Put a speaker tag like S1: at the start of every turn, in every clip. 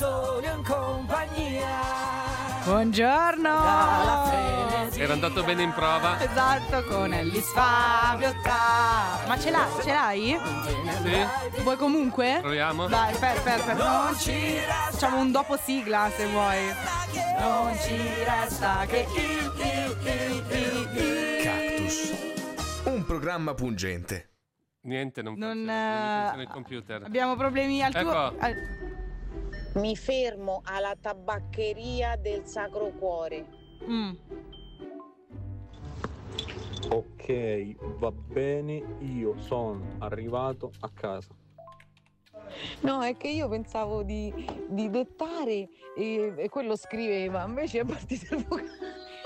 S1: solo in compagnia.
S2: Buongiorno.
S3: Era andato bene in prova?
S2: Esatto, con Elvis Fabio Tar. Ma ce l'hai?
S3: Sì.
S2: Vuoi comunque?
S3: Proviamo?
S2: Dai, per. Non ci resta. Facciamo un dopo sigla se vuoi. Non ci resta che
S4: Cactus. Un programma pungente.
S3: Niente, non funziona il computer.
S2: Abbiamo problemi al
S3: Ecco.
S2: tuo.
S5: Mi fermo alla tabaccheria del Sacro Cuore.
S6: Ok, va bene, io sono arrivato a casa.
S5: No, è che io pensavo di dettare e quello scriveva, invece è partito il vocale.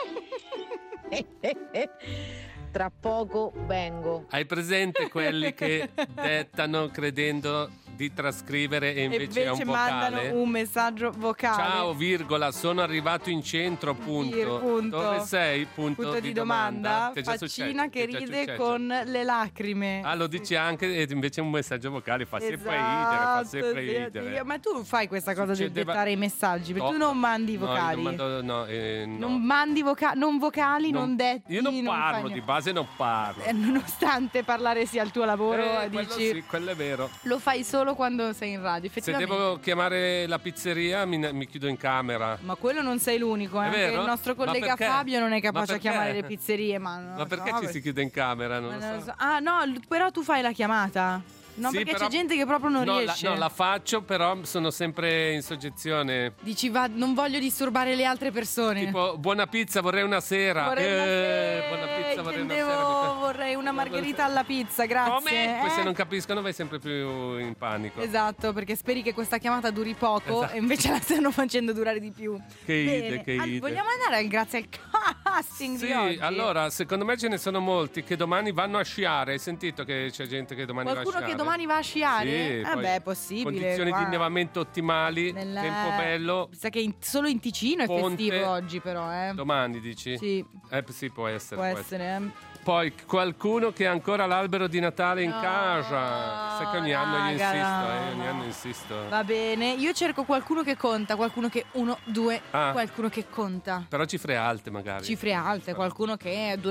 S5: Tra poco vengo.
S3: Hai presente quelli che dettano credendo di trascrivere e invece è un vocale?
S2: mandano un messaggio vocale.
S3: Ciao, virgola, sono arrivato in centro, punto.
S2: Punto.
S3: Dove sei? Punto
S2: di domanda.
S3: Ti è già
S2: Faccina
S3: successo?
S2: che
S3: Ti è già
S2: ride
S3: successo?
S2: con le lacrime.
S3: Ah, lo dici anche e invece un messaggio vocale fa sempre ridere, fa sempre
S2: sì,
S3: ridere.
S2: Ma tu fai questa cosa di
S3: Succedeva-
S2: dettare i messaggi, perché
S3: No,
S2: tu non mandi i
S3: no, io
S2: vocali.
S3: no.
S2: Non mandi non vocali, non detti.
S3: Io non
S2: fai
S3: parlo,
S2: niente.
S3: di base non parlo.
S2: Nonostante parlare sia il tuo lavoro,
S3: Quello
S2: dici
S3: sì, quello è vero.
S2: lo fai solo quando sei in radio,
S3: Se
S2: effettivamente.
S3: devo chiamare la pizzeria mi chiudo in camera.
S2: Ma quello non sei l'unico,
S3: È
S2: anche
S3: vero?
S2: il nostro
S3: Ma
S2: collega
S3: perché?
S2: Fabio non è
S3: Ma
S2: capace a
S3: perché?
S2: chiamare le pizzerie, ma non
S3: Ma
S2: lo
S3: perché
S2: so,
S3: ci si chiude in camera? Non
S2: ma
S3: lo so.
S2: Ah no, però tu fai la chiamata. No,
S3: Sì,
S2: perché
S3: però-
S2: c'è gente che proprio non
S3: No,
S2: riesce.
S3: la faccio, però sono sempre in soggezione.
S2: Dici, non voglio disturbare le altre persone.
S3: Tipo, buona pizza, vorrei una sera.
S2: Vorrei una sera.
S3: Buona pizza, vorrei una
S2: Intendevo,
S3: sera.
S2: vorrei una margherita alla pizza, grazie.
S3: Come? Poi se non capiscono vai sempre più in panico.
S2: Esatto, perché speri che questa chiamata duri poco
S3: Esatto.
S2: e invece la stanno facendo durare di più.
S3: Che ide,
S2: Bene.
S3: che ide.
S2: Vogliamo andare grazie al casting di oggi?
S3: Sì, allora, secondo me ce ne sono molti che domani vanno a sciare. Hai sentito che c'è gente che domani va a
S2: Qualcuno
S3: sciare?
S2: che domani va a sciare?
S3: Sì, poi
S2: Beh, è possibile.
S3: condizioni
S2: qua.
S3: di innevamento ottimali,
S2: Nella-
S3: tempo bello.
S2: Sa che solo in Ticino è
S3: Ponte.
S2: festivo oggi, però,
S3: Domani dici?
S2: Sì,
S3: Sì, può essere.
S2: può essere.
S3: Poi qualcuno che ha ancora l'albero di Natale in
S2: No,
S3: casa. Sai che ogni anno io
S2: raga,
S3: insisto,
S2: no.
S3: ogni anno insisto.
S2: Va bene, io cerco qualcuno che conta, qualcuno che 1, 2,
S3: Ah.
S2: qualcuno che conta.
S3: Però cifre alte magari.
S2: Cifre alte, qualcuno che è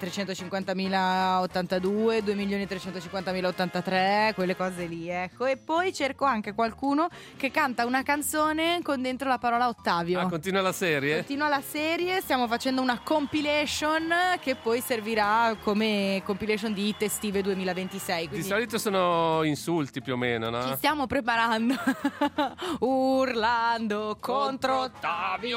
S2: 2.350.082, 2.350.083, quelle cose lì, ecco. E poi cerco anche qualcuno che canta una canzone con dentro la parola Ottavio.
S3: Ah, continua la serie?
S2: Continua la serie, stiamo facendo una compilation che poi servirà come compilation di hit estive 2026.
S3: Di
S2: Quindi
S3: solito sono insulti più o meno, no?
S2: ci stiamo preparando. Urlando contro Ottavio.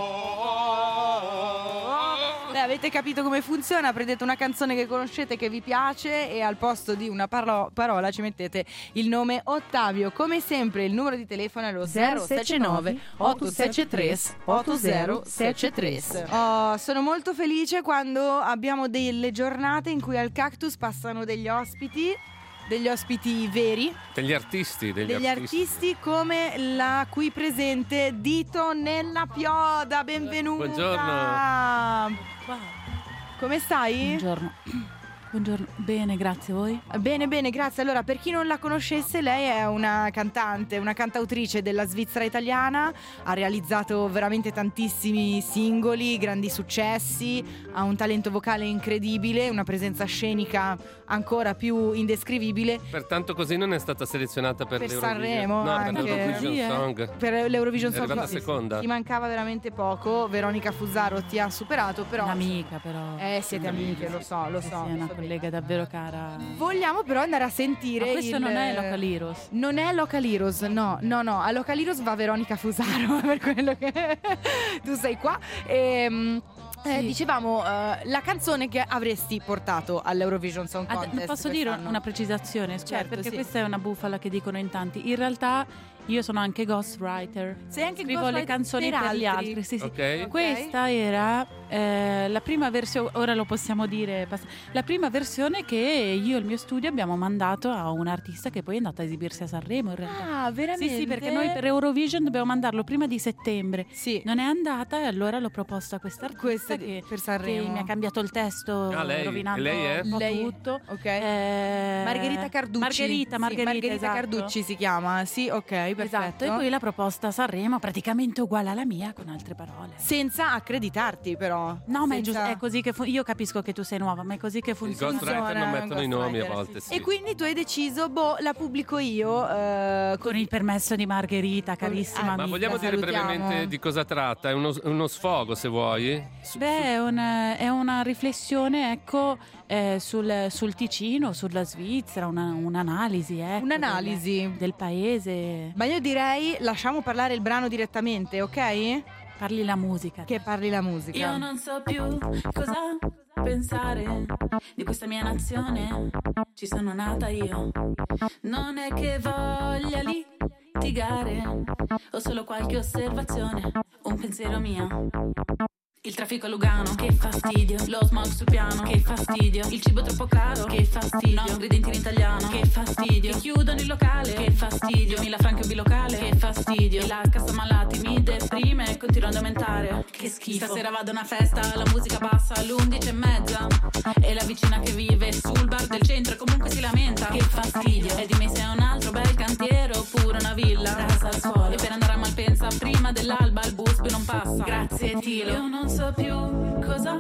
S2: Avete capito come funziona? Prendete una canzone che conoscete, che vi piace, e al posto di una parola ci mettete il nome Ottavio. Come sempre il numero di telefono è lo 079 873 8073. Oh, sono molto felice quando abbiamo delle giornate in cui al Cactus passano degli ospiti veri,
S3: Degli artisti,
S2: degli artisti come la qui presente Dito Nella Pioda. Benvenuta.
S3: Buongiorno.
S2: Come stai?
S7: Buongiorno, bene, grazie, voi?
S2: Bene, bene, grazie. Allora, per chi non la conoscesse, lei è una cantante, una cantautrice della Svizzera italiana, ha realizzato veramente tantissimi singoli, grandi successi, ha un talento vocale incredibile, una presenza scenica ancora più indescrivibile.
S3: Pertanto così non è stata selezionata per l'Eurovision.
S2: Sanremo,
S3: No,
S2: anche.
S3: per l'Eurovision
S2: Sì,
S3: Song.
S2: Per l'Eurovision
S3: È
S2: Song
S3: arrivata seconda.
S2: ti mancava veramente poco. Veronica Fuzzaro ti ha superato, però
S7: Un'amica, però.
S2: siete amiche, lo so, lo
S7: Sì,
S2: so.
S7: sì, è una
S2: so
S7: collega davvero cara.
S2: Vogliamo però andare a sentire.
S7: Ma questo non è Local Heroes.
S2: Non è Local Heroes, no. A Local Heroes va Veronica Fusaro, per quello che tu sei qua.
S7: Sì.
S2: Dicevamo la canzone che avresti portato all'Eurovision Song Contest.
S7: Posso dire
S2: quest'anno.
S7: una precisazione? Cioè,
S2: Certo,
S7: perché
S2: sì.
S7: questa è una bufala che dicono in tanti. In realtà io sono anche ghostwriter.
S2: Sei anche
S7: Scrivo
S2: ghostwriter
S7: le canzoni per gli altri. Sì, sì.
S3: Ok.
S7: Questa era La prima versione, ora lo possiamo dire, la prima versione che io e il mio studio abbiamo mandato a un artista che poi è andato a esibirsi a Sanremo in realtà.
S2: Ah, veramente?
S7: Sì, perché noi per Eurovision dobbiamo mandarlo prima di settembre.
S2: Sì.
S7: Non è andata e allora l'ho proposto a quest'artista che
S2: per Sanremo.
S7: mi ha cambiato il testo,
S3: lei.
S7: rovinando
S3: Lei è?
S7: un po'
S2: Lei?
S7: tutto.
S2: Ok. Margherita Carducci. Margherita
S7: esatto.
S2: Carducci si chiama. Sì, ok, perfetto.
S7: Esatto, e poi l'ha proposta a Sanremo praticamente uguale alla mia, con altre parole.
S2: Senza accreditarti però.
S7: No, ma è
S2: Senza-
S7: giusto, è così che io capisco che tu sei nuova, ma è così che
S3: I
S7: funziona.
S3: ghostwriter non mettono i nomi a volte, sì.
S2: E quindi tu hai deciso, la pubblico io.
S7: Con il permesso di Margherita, carissima
S3: Ma
S7: amica.
S3: vogliamo dire
S2: salutiamo.
S3: brevemente di cosa tratta? È uno sfogo, se vuoi?
S7: Beh, è una riflessione, ecco, sul Ticino, sulla Svizzera, un'analisi, ecco,
S2: Un'analisi.
S7: del paese.
S2: Ma io direi lasciamo parlare il brano direttamente, ok?
S7: Parli la musica.
S2: Che parli la musica.
S7: Io non so più cosa pensare di questa mia nazione. Ci sono nata io. Non è che voglia litigare, ho solo qualche osservazione, un pensiero mio. Il traffico a Lugano, che fastidio. Lo smog sul piano, che fastidio. Il cibo troppo caro, che fastidio. No ingredienti in italiano, che fastidio. Che chiudono il locale, che fastidio. 2000 franchi bilocale, che fastidio. E la cassa malati mi deprime e continua ad aumentare. Che schifo. Stasera vado a una festa, la musica passa all'11:30 e la vicina che vive sul bar del centro e comunque si lamenta. Che fastidio. E dimmi se è un altro bel cantiere oppure una villa rasa al suolo. E per andare a Malpensa prima dell'alba il bus più non passa. Grazie Tilo. Io non so più cosa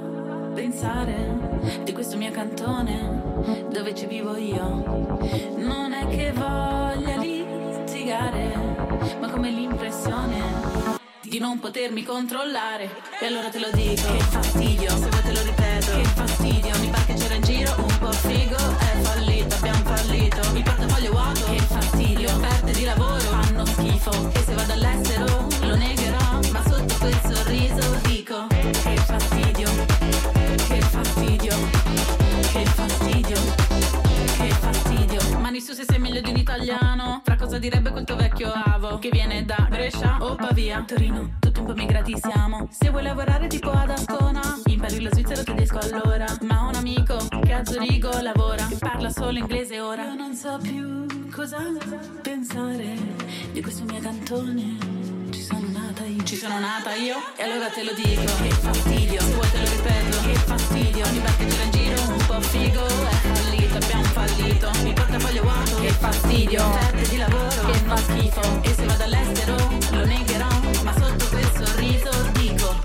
S7: pensare di questo mio cantone dove ci vivo io. Non è che voglia litigare, ma come l'impressione di non potermi controllare. E allora te lo dico, che fastidio. Se vuoi te lo ripeto, che fastidio. Ogni bar che c'era in giro un po' figo è fallito, abbiamo fallito. Il portafoglio vuoto, che fastidio. Le offerte di lavoro fanno schifo. E se vado all'estero lo negherò, ma sotto quel sorriso dico che fastidio, che fastidio, che fastidio, che fastidio. Mani su se sei meglio di un italiano. Fra cosa direbbe quel tuo vecchio avo che viene da Brescia o Pavia, Torino, tutti un po' migrati siamo. Se vuoi lavorare tipo ad Ascona, impari lo svizzero tedesco allora. Ma ho un amico che a Zurigo lavora e parla solo inglese ora. Io non so più cosa pensare di questo mio cantone. Ci sono nata io e allora te lo dico, che fastidio. Se vuoi te lo ripeto, che fastidio. Ogni bar che c'era in giro un po' figo è fallito, abbiamo fallito. Il portafoglio vuoto, che fastidio. Offerte di lavoro, che fa schifo. E se vado all'estero lo negherò, ma sotto quel sorriso dico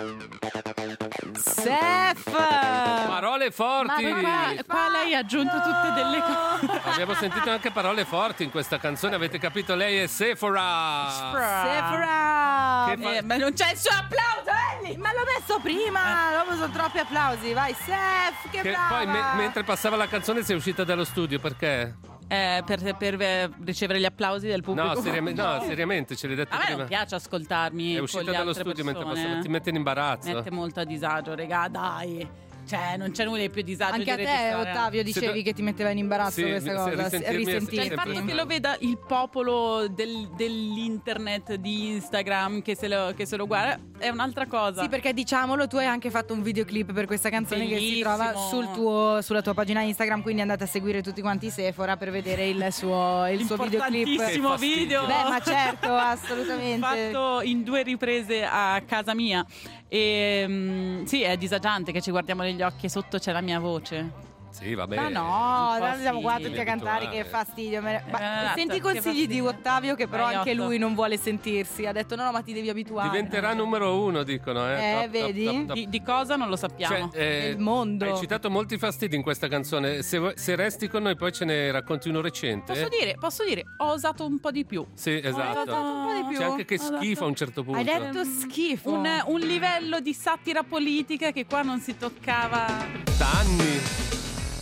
S2: Sef!
S3: Parole forti!
S7: Ma qua lei ha aggiunto tutte delle cose.
S3: Abbiamo sentito anche parole forti in questa canzone, avete capito? Lei è Sephora!
S2: Sephora!
S3: Che fa-
S7: Ma non c'è il suo applauso, Ellie!
S2: Ma l'ho messo prima! Dopo sono troppi applausi. Vai, Sef, che
S3: Che
S2: brava!
S3: poi mentre passava la canzone sei uscita dallo studio, perché?
S7: Per ricevere gli applausi del pubblico.
S3: No, seriamente, ce l'hai detto
S7: A me
S3: prima.
S7: non piace ascoltarmi.
S3: È uscita
S7: con le
S3: dallo
S7: altre
S3: studio mentre
S7: persone.
S3: passava, ti mette in imbarazzo.
S7: Mette molto a disagio, regà, dai. Cioè, non c'è nulla di più disagio
S2: Anche
S7: di
S2: a te,
S7: registrare.
S2: Ottavio, dicevi che ti metteva in imbarazzo
S3: Sì,
S2: questa
S3: se
S2: cosa.
S3: risentirmi è
S2: Risentirti.
S7: Cioè, il
S3: sempre
S7: fatto che lo veda il popolo dell'internet, di Instagram, che se lo guarda, è un'altra cosa.
S2: Sì, perché diciamolo, tu hai anche fatto un videoclip per questa canzone che si trova
S7: Bellissimo.
S2: sulla tua pagina Instagram, quindi andate a seguire tutti quanti Sephora per vedere il suo videoclip.
S7: Importantissimo
S3: Che fastidio.
S7: video.
S2: Beh, ma certo, assolutamente.
S7: Fatto in 2 riprese a casa mia. E sì, è disagiante che ci guardiamo negli occhi e sotto c'è la mia voce.
S3: Sì, vabbè.
S2: Ma no,
S7: un po'
S2: noi siamo qua
S7: sì.
S2: tutti a cantare,
S3: Abituare.
S2: che fastidio. Ma
S7: Esatto,
S2: senti i
S7: che
S2: consigli di
S7: fastidio.
S2: Ottavio, che però
S7: Vai,
S2: anche
S7: Otto.
S2: lui non vuole sentirsi. Ha detto no, ma ti devi abituare.
S3: Diventerà numero 1, dicono.
S2: Vedi?
S7: Di cosa non lo sappiamo.
S2: Nel mondo.
S3: Hai citato molti fastidi in questa canzone. Se resti con noi, poi ce ne racconti uno recente.
S7: Posso dire, ho osato un po' di più.
S3: Sì,
S2: Hai
S3: esatto.
S2: notato un po' di più?
S3: C'è anche che
S7: Ho dato-
S3: schifo a un certo punto.
S2: Hai detto schifo.
S7: Un livello di satira politica che qua non si toccava.
S3: Da anni.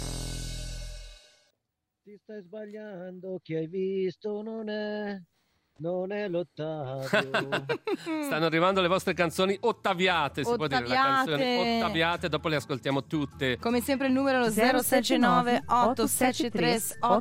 S8: Ti stai sbagliando, chi hai visto non è Non è l'Ottavio.
S3: Stanno arrivando le vostre canzoni ottaviate, si può dire, la canzone ottaviate, dopo le ascoltiamo tutte.
S2: Come sempre il numero è lo 079 873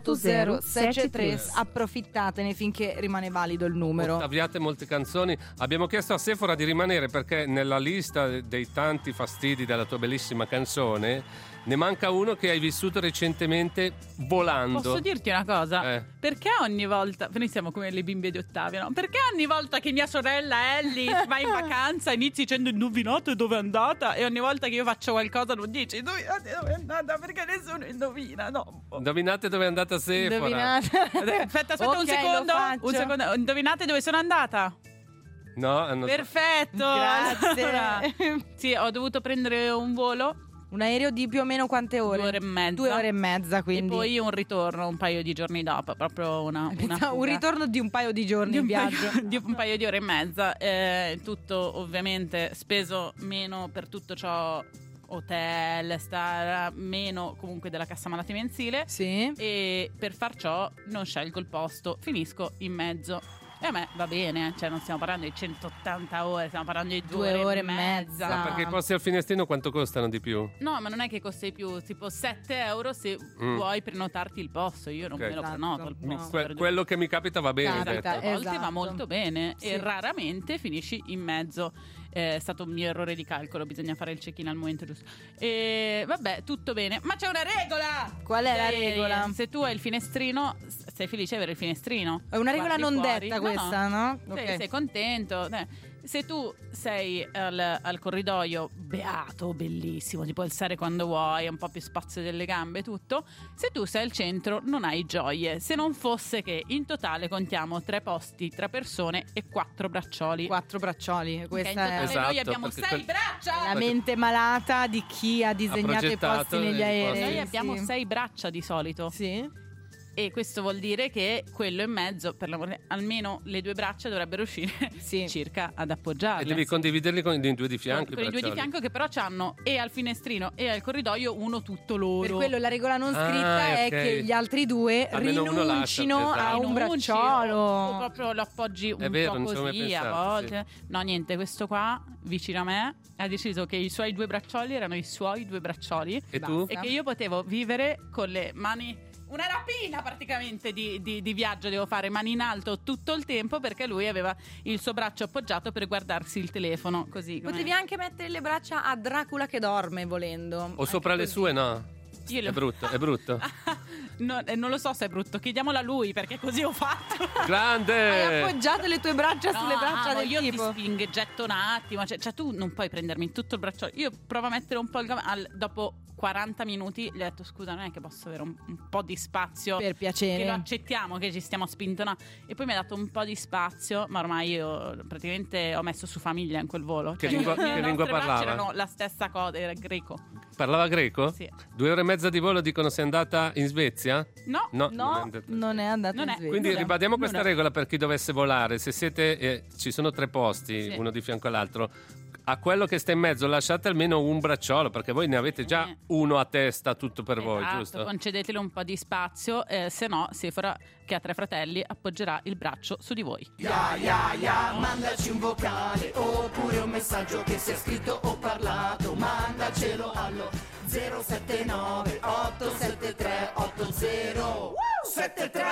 S2: 8073. Approfittatene finché rimane valido il numero.
S3: Ottaviate molte canzoni. Abbiamo chiesto a Sephora di rimanere perché nella lista dei tanti fastidi della tua bellissima canzone ne manca uno che hai vissuto recentemente volando.
S9: Posso dirti una cosa? Perché ogni volta, noi siamo come le bimbe di Ottavio, no? Perché ogni volta che mia sorella Ellie va in vacanza inizi dicendo indovinate dove è andata, e ogni volta che io faccio qualcosa non dici indovinate dove è andata, perché nessuno indovina, no?
S3: Indovinate dove è andata Sephora.
S9: Aspetta okay, un secondo. Indovinate dove sono andata?
S3: No,
S9: perfetto.
S2: Grazie.
S9: Allora, sì, ho dovuto prendere un volo.
S2: Un aereo di più o meno quante ore?
S9: 2 ore e mezza.
S2: 2 ore e mezza, quindi.
S9: E poi un ritorno un paio di giorni dopo, proprio una
S2: un ritorno di un paio di giorni in viaggio.
S9: Di un paio di ore e mezza. Tutto ovviamente speso meno per tutto ciò. Hotel, star, meno comunque della cassa malati mensile.
S2: Sì.
S9: E per far ciò non scelgo il posto, finisco in mezzo. E a me va bene, cioè non stiamo parlando di 180 ore, stiamo parlando di 2 ore e mezza.
S3: Ma perché i posti al finestrino quanto costano di più?
S9: No, ma non è che costa di più, tipo 7 euro se vuoi prenotarti il posto. Io non me lo prenoto il posto.
S3: Quello che mi capita va bene.
S9: A volte va molto bene, sì. E raramente finisci in mezzo. È stato un mio errore di calcolo, bisogna fare il check-in al momento giusto. E vabbè, tutto bene. Ma c'è una regola!
S2: Qual è la regola?
S9: Se tu hai il finestrino, sei felice di avere il finestrino.
S2: È una regola non detta questa, no?
S9: Okay. Sei contento. Se tu sei al corridoio beato, bellissimo, ti puoi alzare quando vuoi, un po' più spazio delle gambe, tutto. Se tu sei al centro non hai gioie, se non fosse che in totale contiamo 3 posti, 3 persone e 4 braccioli.
S2: 4 braccioli, questa
S9: in totale
S3: esatto,
S9: noi abbiamo 6 braccia.
S2: La mente malata di chi ha disegnato i posti negli aerei.
S9: Noi abbiamo 6 braccia di solito.
S2: Sì.
S9: E questo vuol dire che quello in mezzo, per l'amore, almeno le 2 braccia dovrebbero uscire circa ad appoggiarle.
S3: E devi condividerli con i 2 di fianco.
S9: Con i 2 di fianco che però hanno e al finestrino e al corridoio uno tutto loro.
S2: Per quello la regola non scritta è che gli altri 2 rinuncino a un bracciolo.
S9: O proprio lo appoggi un po' così a volte.
S3: Sì.
S9: No, niente, questo qua vicino a me ha deciso che i suoi 2 braccioli erano i suoi 2 braccioli.
S3: E tu?
S9: E che io potevo vivere con le mani... Una rapina praticamente di viaggio devo fare, mani in alto tutto il tempo, perché lui aveva il suo braccio appoggiato per guardarsi il telefono così.
S2: Potevi anche mettere le braccia a Dracula che dorme volendo.
S3: O sopra le sue no. È brutto, è brutto.
S9: No, non lo so se è brutto, chiediamolo a lui, perché così ho fatto.
S3: Grande!
S2: Hai appoggiato le tue braccia sulle braccia del
S9: io
S2: tipo.
S9: Io ti spinghetto un attimo, cioè tu non puoi prendermi tutto il braccio. Io provo a mettere un po' dopo 40 minuti gli ho detto scusa, non è che posso avere un po' di spazio,
S2: per piacere,
S9: che lo accettiamo che ci stiamo spintonando. E poi mi ha dato un po' di spazio, ma ormai io praticamente ho messo su famiglia in quel volo.
S3: Che lingua parlava?
S9: Erano la stessa cosa, era greco.
S3: Parlava greco?
S9: Sì.
S3: 2 ore e mezza di volo, dicono sei andata in Svezia?
S9: No,
S2: non è andata in Svezia.
S3: Quindi ribadiamo questa regola per chi dovesse volare. Se siete ci sono 3 posti, uno di fianco all'altro, a quello che sta in mezzo lasciate almeno un bracciolo, perché voi ne avete già uno a testa tutto per voi, giusto?
S9: Concedetele un po' di spazio, se no Sephora, che ha 3 fratelli, appoggerà il braccio su di voi.
S1: Mandaci un vocale oppure un messaggio che sia scritto o parlato, mandacelo allo 079 873 8073.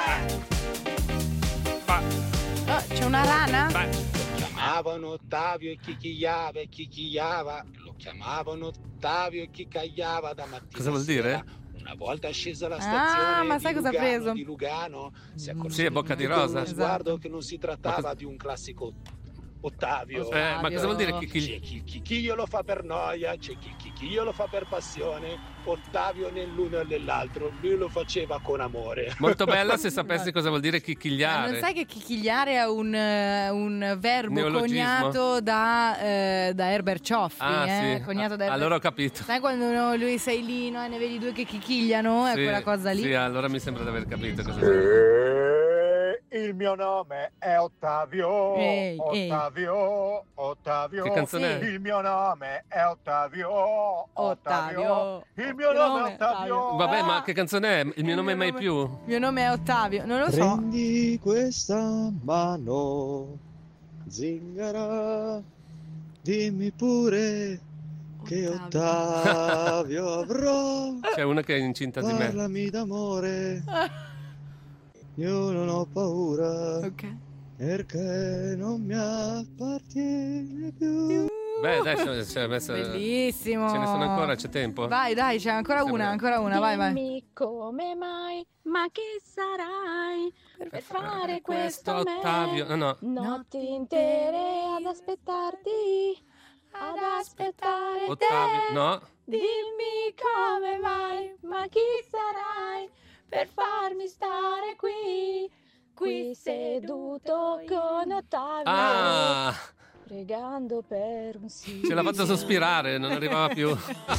S2: C'è una rana?
S10: Chiamavano Ottavio e chichigliava, lo chiamavano Ottavio e chicagliava da mattina.
S3: Cosa vuol dire?
S10: Una volta scesa alla stazione
S2: ma sai cosa ha preso?
S10: di Lugano, si accorse
S3: sì, è Bocca di Rosa.
S10: uno sguardo che non si trattava di un classico Ottavio.
S3: Ma cosa vuol dire
S10: C'è chi lo fa per noia, c'è chi lo fa per passione. Ottavio nell'uno e nell'altro, lui lo faceva con amore.
S3: Molto bella se sapessi cosa vuol dire chichigliare.
S2: Non sai che chichigliare è un verbo
S3: Neologismo.
S2: coniato da Herbert Cioffi,
S3: sì.
S2: coniato da
S3: allora ho capito.
S2: Sai quando lui sei lì, no, e ne vedi 2 che chichigliano? È quella cosa lì.
S3: Sì, allora mi sembra di aver capito cosa vuol dire.
S10: Il mio nome è Ottavio.
S2: Ehi.
S10: Ottavio.
S3: Che canzone è?
S10: Il mio nome è Ottavio. Il mio
S2: Che
S10: nome
S2: nome?
S10: è Ottavio.
S3: Vabbè, ma che canzone è? Il mio nome è mai più?
S2: Il mio nome è Ottavio, non lo so.
S8: Prendi questa mano, zingara, dimmi pure che Ottavio avrò.
S3: C'è una che è incinta di me.
S8: Parlami d'amore, io non ho paura,
S2: Ok.
S8: perché non mi appartiene più.
S3: Beh, dai, c'è messa.
S2: Bellissimo.
S3: Ce ne sono ancora, c'è tempo?
S2: Vai, dai, c'è ancora una, vai.
S11: Dimmi come mai, ma chi sarai per fare questo a me?
S3: Ottavio, no.
S11: Notti intere ad aspettarti, ad aspettare
S3: Ottavio,
S11: te.
S3: no.
S11: Dimmi come mai, ma chi sarai per farmi stare qui seduto con Ottavio.
S3: Ah,
S11: Pregando per un sì.
S3: ce l'ha fatta sospirare, non arrivava più.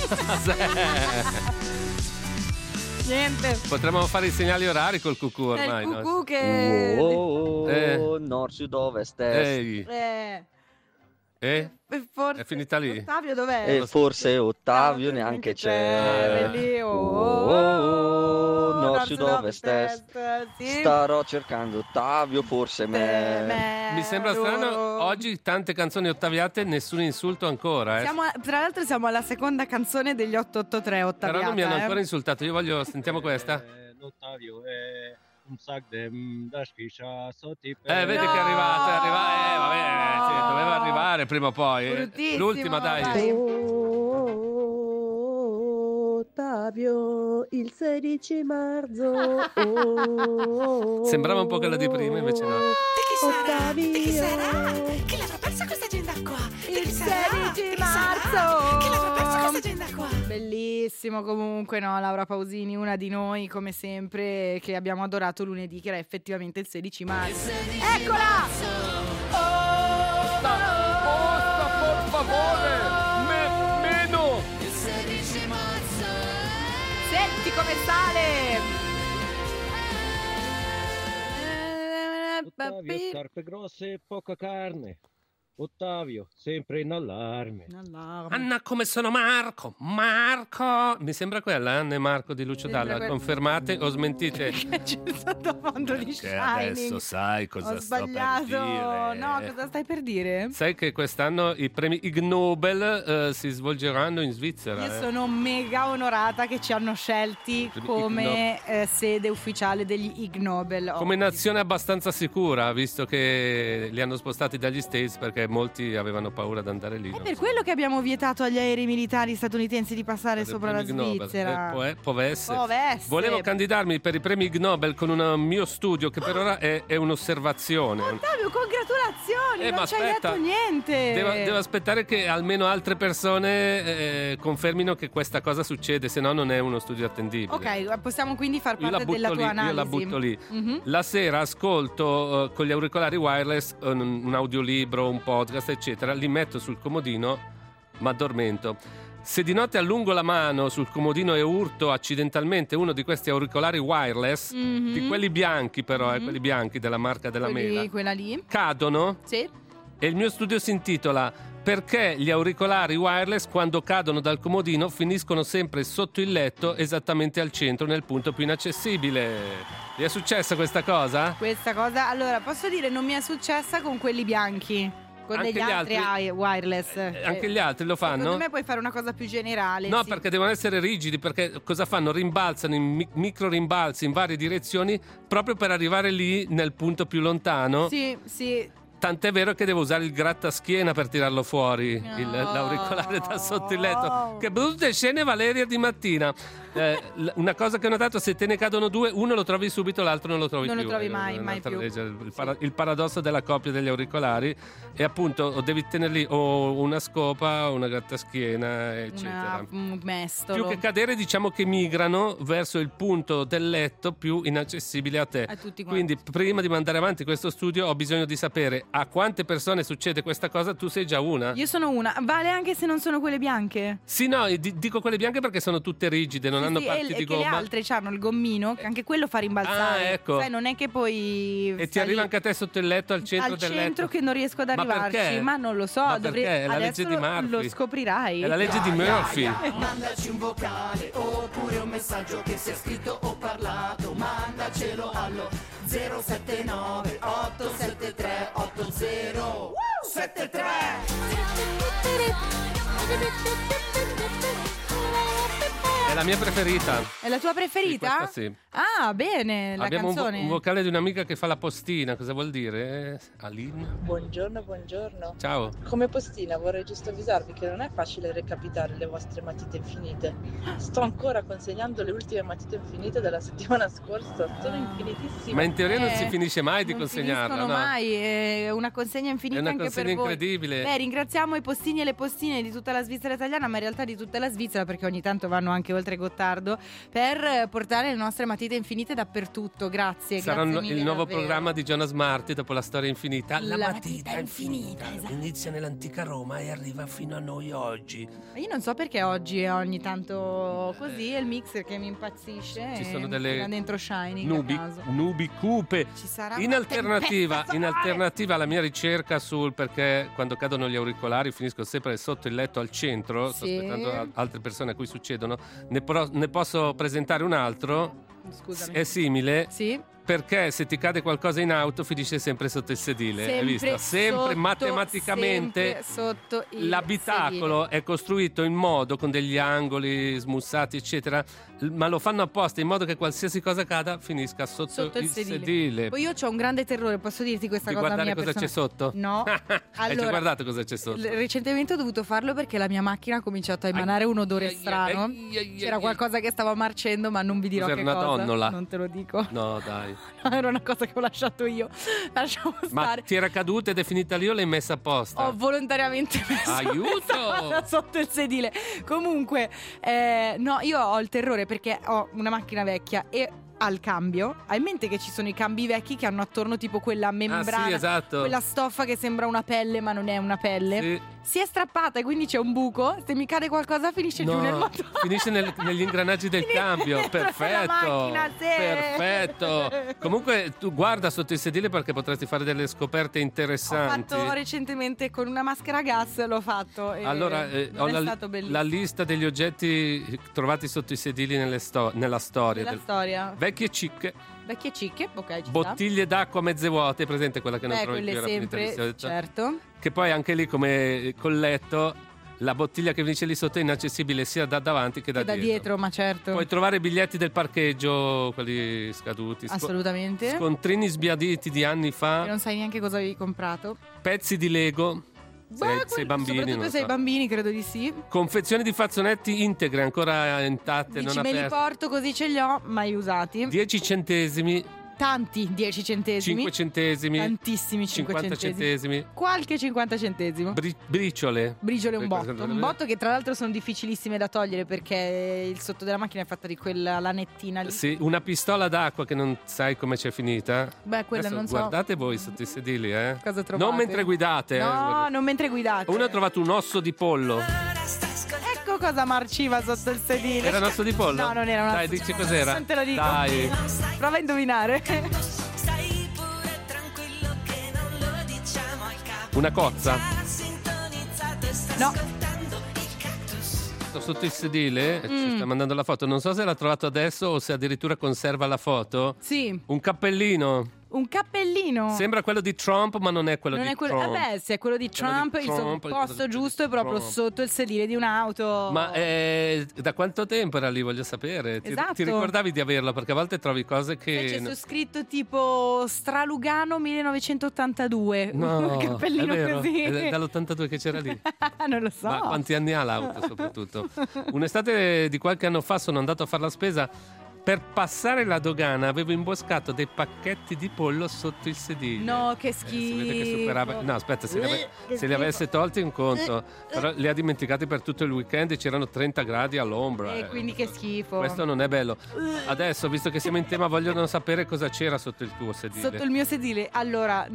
S2: Niente.
S3: Potremmo fare i segnali orari col cucù
S2: È
S3: ormai,
S2: il
S3: no?
S2: cucù che...
S8: Nord, sud, ovest, est.
S3: Ehi. È finita lì?
S2: Ottavio dov'è?
S8: E forse Ottavio neanche c'è.
S2: Lì,
S8: Nord, sud, ovest, est.
S2: Sì.
S8: Starò cercando Ottavio, forse me.
S3: Mi sembra strano, oggi tante canzoni ottaviate, nessun insulto ancora.
S2: Tra l'altro siamo alla seconda canzone degli 883 ottaviata.
S3: Però non mi hanno ancora insultato, sentiamo questa.
S6: Ottavio è un sac da sciscia sotto
S3: Vedi che è arrivata, vabbè, sì, doveva arrivare prima o poi.
S2: Bruttissimo,
S3: L'ultima, dai.
S11: Ottavio, il 16 marzo.
S3: Sembrava un po' quella di prima, invece no.
S11: Ottavio.
S1: Di chi sarà? Chi l'avrà persa questa agenda qua?
S2: Il 16 marzo.
S1: Chi l'avrà persa questa agenda qua?
S2: Bellissimo comunque, no? Laura Pausini, una di noi come sempre, che abbiamo adorato lunedì, che era effettivamente il 16 marzo. Eccola!
S3: Posta, per favore! Meno!
S1: Il 16 marzo.
S2: Senti come sale!
S6: Ottavio, scarpe grosse e poca carne. Ottavio, sempre in allarme.
S3: Anna, come sono Marco? Marco! Mi sembra quella, Anna e Marco di Lucio Dalla.
S2: quella.
S3: Confermate o smentite?
S2: C'è stato fondo di
S3: Che
S2: Shining.
S3: adesso sai cosa
S2: Ho
S3: sto per
S2: sbagliato.
S3: dire.
S2: No, cosa stai per dire?
S3: Sai che quest'anno i premi Ig Nobel si svolgeranno in Svizzera.
S2: Io sono mega onorata che ci hanno scelti come sede ufficiale degli Ig Nobel.
S3: Come nazione abbastanza sicura, visto che li hanno spostati dagli States perché molti avevano paura di andare lì.
S2: È per quello che abbiamo vietato agli aerei militari statunitensi di passare sopra la Svizzera.
S3: Povesse.
S2: Povesse.
S3: Volevo candidarmi per i premi Ig Nobel con un mio studio che per ora è un'osservazione.
S2: Ottavio, congratulazioni, non
S3: ma
S2: ci hai
S3: aspetta,
S2: detto niente.
S3: Devo aspettare che almeno altre persone confermino che questa cosa succede, se no non è uno studio attendibile.
S2: Ok, possiamo quindi far
S3: Io la
S2: parte della
S3: butto
S2: tua
S3: lì,
S2: analisi.
S3: io la butto lì.
S2: Mhm.
S3: La sera ascolto con gli auricolari wireless un audiolibro, un podcast, eccetera. Li metto sul comodino, ma addormento. Se di notte allungo la mano sul comodino e urto accidentalmente uno di questi auricolari wireless, di quelli bianchi però, quelli bianchi della marca della mela,
S2: Quella lì.
S3: cadono,
S2: Sì.
S3: e il mio studio si intitola "Perché gli auricolari wireless quando cadono dal comodino finiscono sempre sotto il letto, esattamente al centro, nel punto più inaccessibile". Vi è successa questa cosa?
S2: Questa cosa, allora, posso dire, non mi è successa con quelli bianchi, con
S3: Anche
S2: degli
S3: gli
S2: altri wireless.
S3: Anche gli altri lo fanno?
S2: Secondo me puoi fare una cosa più generale.
S3: No,
S2: sì.
S3: perché devono essere rigidi, perché cosa fanno? Rimbalzano in micro rimbalzi in varie direzioni proprio per arrivare lì nel punto più lontano.
S2: Sì, sì.
S3: Tant'è vero che devo usare il grattaschiena per tirarlo fuori, l'auricolare da sotto il letto. Che brutte scene, Valeria, di mattina. Una cosa che ho notato: se te ne cadono due, uno lo trovi subito, l'altro non lo trovi più.
S2: Non lo trovi mai più.
S3: Il paradosso della coppia degli auricolari. E appunto devi tenerli o una scopa o una grattaschiena, eccetera.
S2: Un mestolo.
S3: Più che cadere, diciamo che migrano verso il punto del letto più inaccessibile a te.
S2: A tutti quanti.
S3: Quindi prima di mandare avanti questo studio ho bisogno di sapere: a quante persone succede questa cosa, tu sei già una.
S2: Io sono una. Vale anche se non sono quelle bianche?
S3: Sì, no, dico quelle bianche perché sono tutte rigide, non hanno parti di gomma.
S2: E le altre hanno il gommino, che anche quello fa rimbalzare.
S3: Ecco.
S2: Sai, non è che poi...
S3: E ti arriva anche a te sotto il letto, al centro del letto?
S2: Al centro che non riesco ad arrivarci.
S3: Perché?
S2: Ma non lo so.
S3: Ma perché? È la legge di Murphy.
S2: Lo scoprirai.
S3: È la legge di Murphy.
S1: Mandaci un vocale oppure un messaggio che sia scritto o parlato. Mandacelo allo 079 873 8073.
S3: È la mia preferita.
S2: È la tua preferita?
S3: Sì, questa sì.
S2: Ah, bene, la
S3: Abbiamo
S2: canzone.
S3: un vocale di un'amica che fa la postina. Cosa vuol dire? Aline?
S12: Buongiorno.
S3: Ciao.
S12: Come postina vorrei giusto avvisarvi che non è facile recapitare le vostre matite infinite. Sto ancora consegnando le ultime matite infinite della settimana scorsa, sono infinitissime.
S3: Ma in teoria non si finisce mai di
S2: non
S3: consegnarla,
S2: finiscono
S3: no?
S2: mai, è una consegna infinita
S3: È una
S2: anche
S3: consegna
S2: per voi.
S3: incredibile.
S2: Beh, ringraziamo i postini e le postine di tutta la Svizzera italiana, ma in realtà di tutta la Svizzera, perché ogni tanto vanno anche oltre Gottardo, per portare le nostre matite infinite dappertutto. Grazie.
S3: Sarà
S2: grazie mille,
S3: il nuovo
S2: davvero.
S3: programma di Jonas Marti dopo la storia infinita.
S2: La matita infinita, esatto.
S3: Inizia nell'antica Roma e arriva fino a noi oggi.
S2: Io non so perché oggi è ogni tanto così, è il mixer che mi impazzisce.
S3: Ci
S2: e
S3: sono
S2: mi
S3: delle
S2: tira dentro Shining a caso.
S3: nubi cupe.
S2: Ci sarà
S3: In
S2: una
S3: alternativa
S2: tempesta
S3: alla mia ricerca sul perché quando cadono gli auricolari finisco sempre sotto il letto al centro, sto
S2: Sì.
S3: aspettando altre persone a cui succedono, ne posso presentare un altro.
S2: Scusami.
S3: È simile.
S2: Sì.
S3: Perché se ti cade qualcosa in auto finisce sempre sotto il sedile, hai visto? Sempre
S2: sotto,
S3: matematicamente
S2: sempre sotto il
S3: l'abitacolo è costruito in modo con degli angoli smussati eccetera, ma lo fanno apposta in modo che qualsiasi cosa cada finisca sotto il sedile.
S2: Poi io ho un grande terrore, posso dirti questa
S3: Di
S2: cosa
S3: guardare
S2: mia
S3: cosa
S2: personale?
S3: c'è sotto?
S2: No.
S3: Hai già
S2: Allora,
S3: guardato cosa c'è sotto?
S2: recentemente ho dovuto farlo perché la mia macchina ha cominciato a emanare un odore strano. C'era qualcosa che stava marcendo, ma non vi dirò
S3: Cos'era,
S2: che
S3: una
S2: cosa.
S3: tonnola?
S2: Non te lo dico.
S3: No, dai.
S2: No, era una cosa che ho lasciato io. Lasciamo
S3: Ma
S2: stare.
S3: ti era caduta ed è finita lì o l'hai messa apposta?
S2: Ho volontariamente messo
S3: Aiuto!
S2: sotto il sedile. Comunque, no, io ho il terrore perché ho una macchina vecchia e al cambio. Hai in mente che ci sono i cambi vecchi che hanno attorno tipo quella membrana,
S3: sì, esatto.
S2: quella stoffa che sembra una pelle ma non è una pelle.
S3: Sì.
S2: Si è strappata e quindi c'è un buco. Se mi cade qualcosa finisce giù nel motore.
S3: Finisce negli ingranaggi del cambio.
S2: dentro la
S3: Perfetto.
S2: macchina, sì.
S3: Perfetto. Comunque tu guarda sotto il sedile perché potresti fare delle scoperte
S2: Ho
S3: interessanti.
S2: fatto recentemente con una maschera a gas, l'ho fatto e
S3: Allora,
S2: non
S3: ho
S2: è stato bellissimo.
S3: la lista degli oggetti trovati sotto i sedili nella storia.
S2: Della storia.
S3: Vecchie cicche,
S2: Vecchie cicche, ok, ci
S3: bottiglie d'acqua mezze vuote, presente quella che non trovi
S2: quelle
S3: più era finita
S2: sempre,
S3: di solito.
S2: certo.
S3: Che poi anche lì come col letto la bottiglia che finisce lì sotto è inaccessibile sia da davanti che da
S2: Da dietro, ma certo.
S3: Puoi trovare biglietti del parcheggio, quelli scaduti.
S2: Assolutamente.
S3: Scontrini sbiaditi di anni
S2: E
S3: fa.
S2: non sai neanche cosa avevi comprato.
S3: Pezzi di Lego. Sei bambini.
S2: Soprattutto
S3: non
S2: sei
S3: so.
S2: bambini, credo di sì.
S3: Confezioni di fazzonetti integre, ancora intatte,
S2: Dici
S3: non
S2: me li
S3: aperte.
S2: porto così ce li ho, mai usati.
S3: 10 centesimi.
S2: Tanti 10 centesimi.
S3: 5 centesimi.
S2: Tantissimi 5
S3: 50 centesimi.
S2: Qualche 50 centesimo.
S3: Briciole.
S2: Briciole un botto. Un botto che tra l'altro sono difficilissime da togliere perché il sotto della macchina è fatta di quella lanettina lì.
S3: Sì, una pistola d'acqua che non sai come c'è finita.
S2: Beh, quella
S3: Adesso
S2: non so.
S3: guardate voi sotto i sedili, eh.
S2: Cosa trovate?
S3: Non mentre guidate.
S2: No, non mentre guidate.
S3: Uno ha trovato un osso di pollo.
S2: Ecco cosa marciva sotto il sedile.
S3: Era un osso di pollo?
S2: No, non era un osso.
S3: Dai, dici cos'era.
S2: Non te lo dico.
S3: Dai.
S2: Prova a indovinare.
S3: Una cozza.
S2: No.
S3: Sotto il sedile ci sta mandando la foto. Non so se l'ha trovato adesso o se addirittura conserva la foto.
S2: Sì.
S3: Un cappellino.
S2: Un cappellino.
S3: Sembra quello di Trump, ma non è quello
S2: Non
S3: di
S2: è quello.
S3: Trump.
S2: Vabbè, se è quello di Trump, il suo posto giusto è proprio
S3: Trump.
S2: sotto il sedile di un'auto.
S3: Ma da quanto tempo era lì? Voglio sapere.
S2: Esatto.
S3: Ti ricordavi di averlo? Perché a volte trovi cose che.
S2: C'è su scritto tipo Stralugano 1982.
S3: No,
S2: un cappellino
S3: è vero.
S2: così.
S3: È dall'82 che c'era lì.
S2: Non lo so.
S3: Ma quanti anni ha l'auto soprattutto? Un'estate di qualche anno fa sono andato a fare la spesa per passare la dogana avevo imboscato dei pacchetti di pollo sotto il sedile.
S2: No, che
S3: Si
S2: schifo.
S3: vede che superava. No, aspetta, se li avesse tolti un conto, però li ha dimenticati per tutto il weekend e c'erano 30 gradi all'ombra.
S2: E quindi che schifo.
S3: Questo non è bello. Adesso, visto che siamo in tema, vogliono sapere cosa c'era sotto il tuo sedile.
S2: Sotto il mio sedile, allora,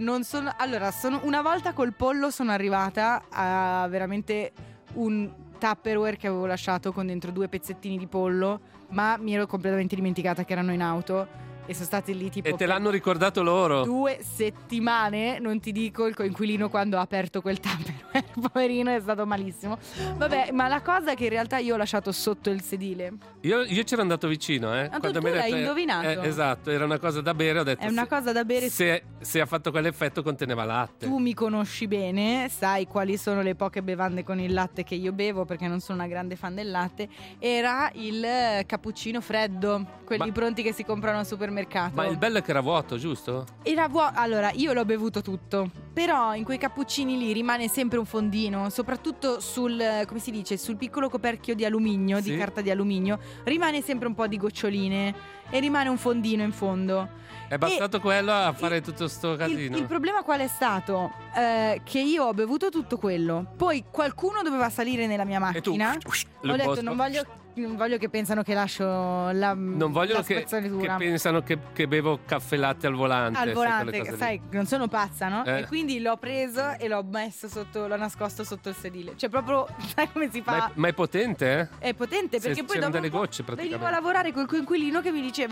S2: una volta col pollo sono arrivata a veramente un Tupperware che avevo lasciato con dentro 2 pezzettini di pollo, ma mi ero completamente dimenticata che erano in auto e sono stati lì tipo
S3: E te l'hanno ricordato loro?
S2: 2 settimane, non ti dico il coinquilino quando ha aperto quel Tupperware, poverino, è stato malissimo. Vabbè, ma la cosa è che in realtà io ho lasciato sotto il sedile.
S3: Io c'ero andato vicino,
S2: tu l'hai indovinato?
S3: Esatto, era una cosa da bere, ho detto.
S2: È una cosa da bere.
S3: Se ha fatto quell'effetto conteneva latte.
S2: Tu mi conosci bene, sai quali sono le poche bevande con il latte che io bevo, perché non sono una grande fan del latte. Era il cappuccino freddo, quelli pronti che si comprano al supermercato.
S3: Ma il bello è che era vuoto, giusto?
S2: Era vuoto. Allora, io l'ho bevuto tutto, però in quei cappuccini lì rimane sempre un fondino, soprattutto sul, come si dice, sul piccolo coperchio di alluminio,
S3: Sì.
S2: di carta di alluminio, rimane sempre un po' di goccioline e rimane un fondino in fondo.
S3: È bastato quello a fare tutto sto casino.
S2: Il problema qual è stato? Che io ho bevuto tutto quello, poi qualcuno doveva salire nella mia macchina. Ho detto non voglio che pensano che lascio la
S3: Non vogliono
S2: la
S3: che
S2: spazzatura.
S3: pensano che bevo caffè latte al volante.
S2: Al
S3: quelle
S2: volante,
S3: cose lì.
S2: sai, non sono pazza, no?
S3: Eh.
S2: E quindi l'ho preso e l'ho messo l'ho nascosto sotto il sedile. Cioè proprio, sai come si fa?
S3: Ma è potente,
S2: È potente perché poi
S3: c'erano
S2: dopo
S3: delle
S2: un po'
S3: gocce praticamente.
S2: venivo a lavorare col coinquilino che mi diceva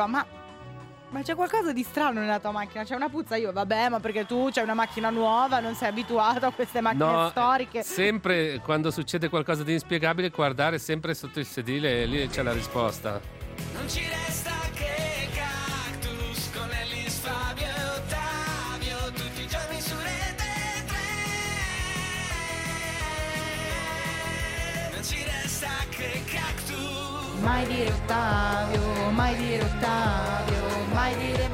S2: ma c'è qualcosa di strano nella tua macchina, c'è una puzza. Io vabbè, ma perché tu c'hai una macchina nuova, non sei abituato a queste macchine storiche.
S3: Sempre quando succede qualcosa di inspiegabile, guardare sempre sotto il sedile e lì c'è la risposta.
S1: Non ci resta che Cactus con Ellis, Fabio e Ottavio, tutti i giorni su Rete 3. Non ci resta che Cactus.
S2: Mai dire Ottavio, mai dire Ottavio, mai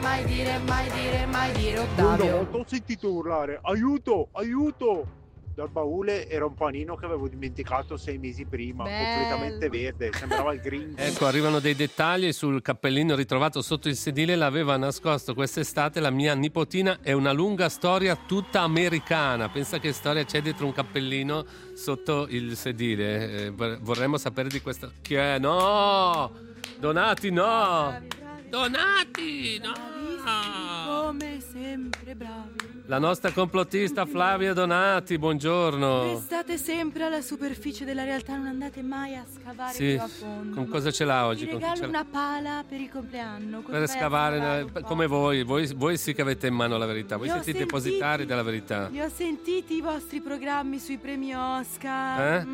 S2: dire Ottavio.
S13: Ho sentito urlare aiuto, aiuto dal baule. Era un panino che avevo dimenticato 6 mesi prima.
S2: Bello.
S13: Completamente verde, sembrava il Grinch.
S3: Ecco, arrivano dei dettagli sul cappellino ritrovato sotto il sedile. L'aveva nascosto quest'estate la mia nipotina. È una lunga storia tutta americana. Pensa che storia c'è dietro un cappellino sotto il sedile. Vorremmo sapere di questa. Chi è? No! Donati, no! Donati, no!
S2: Come sempre bravi.
S3: La nostra complottista Flavia Donati, buongiorno.
S2: Restate sempre alla superficie della realtà, non andate mai a scavare
S3: Sì,
S2: più a fondo.
S3: con cosa ce l'ha oggi?
S2: Vi
S3: Con chi
S2: regalo
S3: ce l'ha?
S2: una pala per il compleanno. Cosa
S3: Per
S2: vai a
S3: scavare
S2: un po'?
S3: come voi sì che avete in mano la verità. Voi
S2: Li ho
S3: siete i
S2: sentiti.
S3: depositari della verità.
S2: Li ho sentiti i vostri programmi sui premi Oscar.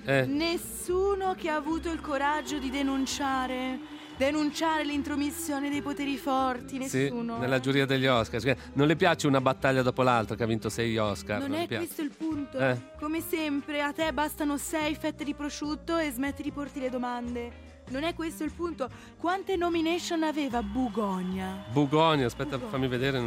S2: Nessuno che ha avuto il coraggio di denunciare l'intromissione dei poteri forti.
S3: Sì,
S2: Nessuno.
S3: nella giuria degli Oscar. Non le piace una battaglia dopo l'altra che ha vinto 6 Oscar?
S2: Non
S3: le
S2: è
S3: piace.
S2: questo il punto.
S3: Eh.
S2: Come sempre, a te bastano 6 fette di prosciutto e smetti di porti le domande. Non è questo il punto. Quante nomination aveva Bugonia?
S3: Bugonia, aspetta, fammi vedere.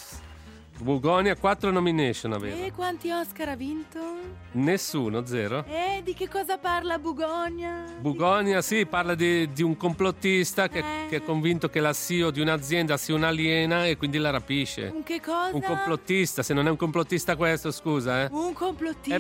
S3: Bugonia 4 nomination aveva.
S2: E quanti Oscar ha vinto?
S3: Nessuno, 0.
S2: E di che cosa parla Bugonia?
S3: Bugonia, sì, parla di un complottista che è convinto che la CEO di un'azienda sia un'aliena e quindi la rapisce.
S2: Un che cosa?
S3: Un complottista, se non è un complottista questo, scusa,
S2: Un complottista.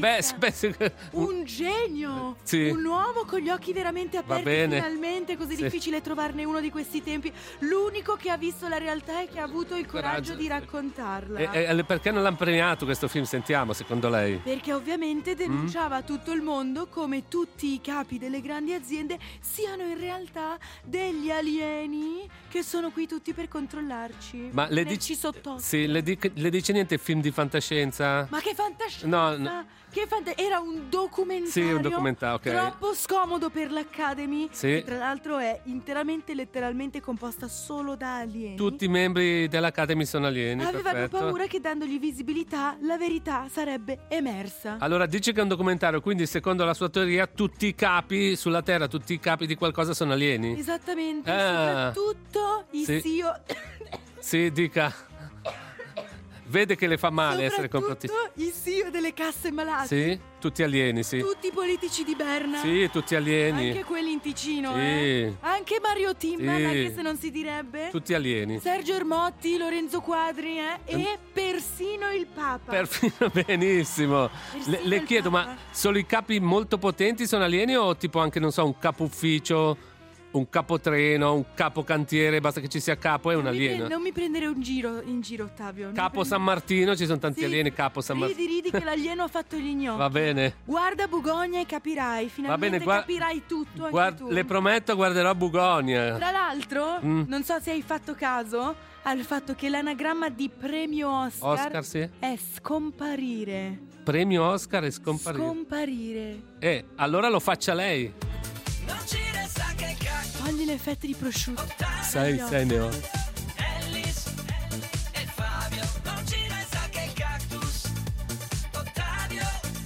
S3: Un
S2: genio.
S3: Sì.
S2: Un uomo con gli occhi veramente aperti.
S3: bene.
S2: Finalmente, così
S3: Sì.
S2: difficile trovarne uno di questi tempi. L'unico che ha visto la realtà e che ha avuto il coraggio di raccontarla.
S3: E perché non l'hanno premiato questo film? Sentiamo, secondo lei.
S2: Perché ovviamente denunciava a tutto il mondo come tutti i capi delle grandi aziende siano in realtà degli alieni che sono qui tutti per controllarci.
S3: Ma le
S2: Tenerci sott'occhio.
S3: Sì, le dice niente film di fantascienza?
S2: Ma che fantascienza!
S3: No.
S2: Era un documentario.
S3: Sì, un documentario, ok.
S2: Troppo scomodo per l'Academy.
S3: Sì.
S2: Che tra l'altro è interamente, letteralmente composta solo da alieni.
S3: Tutti i membri dell'Academy sono alieni,
S2: Avevano
S3: perfetto.
S2: paura che dandogli visibilità la verità sarebbe emersa.
S3: Allora dice che è un documentario, quindi secondo la sua teoria tutti i capi sulla Terra, tutti i capi di qualcosa sono alieni?
S2: Esattamente, soprattutto i
S3: Sì.
S2: CEO.
S3: Sì, dica. Vede che le fa male essere complottista.
S2: Il CEO delle casse malate.
S3: Sì, tutti alieni, sì.
S2: Tutti i politici di Berna.
S3: Sì, tutti alieni.
S2: Anche quelli in Ticino,
S3: Sì.
S2: Anche Mario Timman,
S3: Sì.
S2: anche se non si direbbe.
S3: Tutti alieni.
S2: Sergio Ermotti, Lorenzo Quadri, e persino il Papa.
S3: Perfino benissimo. Le chiedo, ma solo i capi molto potenti sono alieni o tipo anche, non so, un capo ufficio, un capotreno, un capo cantiere, basta che ci sia capo, è un alieno?
S2: Non mi prendere in giro, Ottavio.
S3: Capo San Martino, ci sono tanti alieni, capo San Martino.
S2: Ridi che l'alieno ha fatto gli gnocchi.
S3: Va bene.
S2: Guarda Bugonia e capirai, finalmente capirai tutto anche tu.
S3: Le prometto, guarderò Bugonia.
S2: Tra l'altro, non so se hai fatto caso al fatto che l'anagramma di premio Oscar
S3: sì.
S2: è scomparire.
S3: Premio Oscar è scomparire.
S2: Scomparire.
S3: Allora lo faccia lei.
S1: Non ci resta che
S2: Togli l'effetto di prosciutto.
S3: Sei ne ho.
S1: Ellis e Fabio, non ci resta che cactus. Ottavio,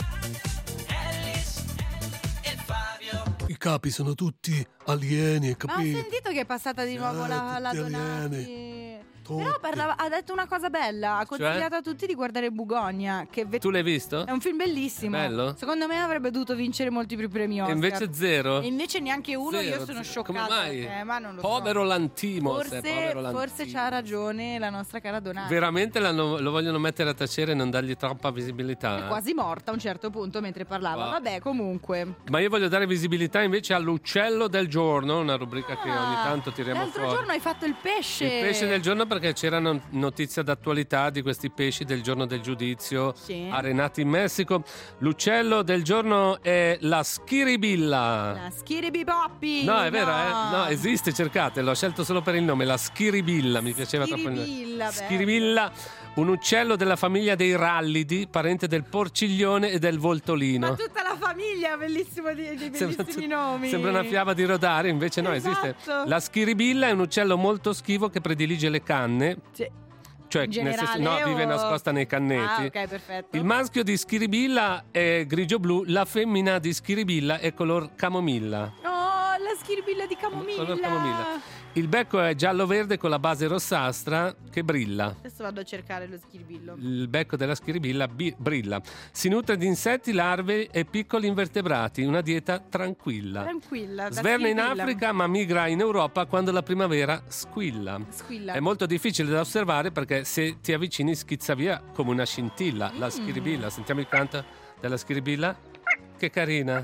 S1: Ellis e Fabio.
S3: I capi sono tutti alieni,
S2: Ma ho sentito che è passata di nuovo la Donati. Però ha detto una cosa bella, ha consigliato a tutti di guardare Bugonia.
S3: Tu l'hai visto?
S2: È un film bellissimo.
S3: Bello?
S2: Secondo me avrebbe dovuto vincere molti più premi Oscar.
S3: E invece zero?
S2: E invece neanche uno,
S3: Zero,
S2: io sono scioccata.
S3: Come mai?
S2: Ma non lo
S3: Povero
S2: so.
S3: Lantimos. Povero Lantimos.
S2: Forse c'ha ragione la nostra cara Donati.
S3: Veramente lo vogliono mettere a tacere e non dargli troppa visibilità.
S2: È quasi morta a un certo punto mentre parlava. Vabbè, comunque.
S3: Ma io voglio dare visibilità invece all'uccello del giorno, una rubrica che ogni tanto tiriamo
S2: L'altro
S3: fuori.
S2: giorno hai fatto il pesce.
S3: Il pesce del giorno, perché c'erano notizie d'attualità di questi pesci del giorno del giudizio arenati in Messico. L'uccello del giorno è la schiribilla.
S2: La schiribipoppi.
S3: No, è vero, no, esiste, cercatelo, ho scelto solo per il nome, la schiribilla, mi piaceva troppo il nome. Schiribilla, un uccello della famiglia dei rallidi, parente del porciglione e del voltolino.
S2: Ma tutta la famiglia, bellissimo di bellissimi nomi.
S3: Sembra una fiaba di Rodari, invece no, esiste. La schiribilla è un uccello molto schivo che predilige le canne. Cioè, nel senso, vive nascosta nei cannetti.
S2: Ok, perfetto.
S3: Il maschio di schiribilla è grigio-blu, la femmina di schiribilla è color camomilla.
S2: Oh, la schiribilla di camomilla.
S3: Color camomilla. Il becco è giallo-verde con la base rossastra che brilla.
S2: Adesso vado a cercare lo schiribillo.
S3: Il becco della schiribilla brilla. Si nutre di insetti, larve e piccoli invertebrati. Una dieta tranquilla. Sverna in Africa ma migra in Europa quando la primavera squilla. È molto difficile da osservare perché se ti avvicini schizza via come una scintilla. La schiribilla. Sentiamo il canto della schiribilla. Che carina.